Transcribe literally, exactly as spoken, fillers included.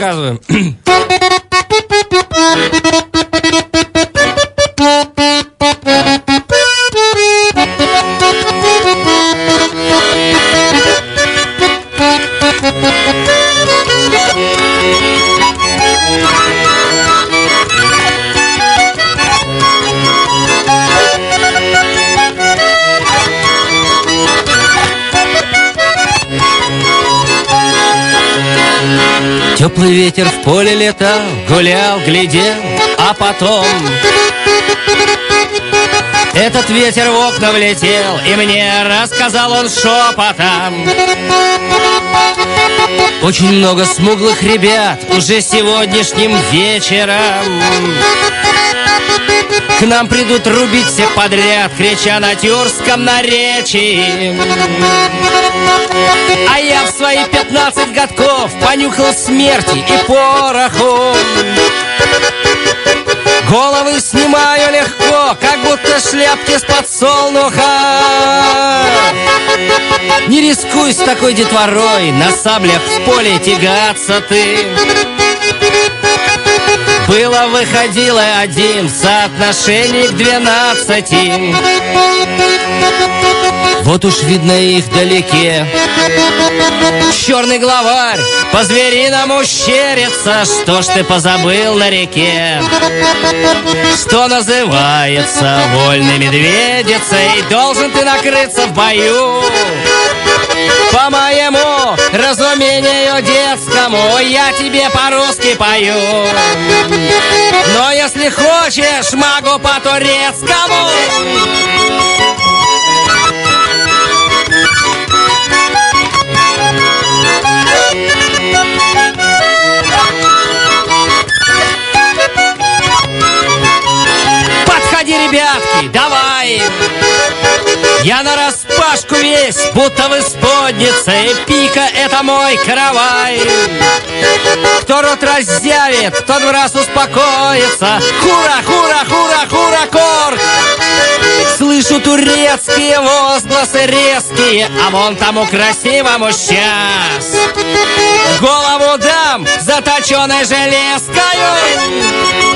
рассказываю. Теплый ветер в поле летал, гулял, глядел, а потом этот ветер в окна влетел, и мне рассказал он шепотом. Очень много смуглых ребят уже сегодняшним вечером к нам придут рубить всех подряд, крича на тюркском наречии. А я в свои пятнадцать годков понюхал смерти и пороху. Головы снимаю легко, как будто шляпки с подсолнуха. Не рискуй с такой детворой, на саблях в поле тягаться ты. Было выходило один в соотношении к двенадцати. Вот уж видно их вдалеке. Черный главарь по-звериному щерится. Что ж ты позабыл на реке? Что называется вольной медведицей? Должен ты накрыться в бою. По моему разумению детскому я тебе по-русски пою. Но если хочешь, могу по-турецкому. Подходи, ребятки, давай! Я нараспашку весь, будто в исподнице, и пика — это мой каравай. Кто рот разъявит, тот в раз успокоится. Хура, хура, хура, хура, кор! Слышу турецкие возгласы резкие, а вон тому красивому сейчас голову дам заточенной железкою.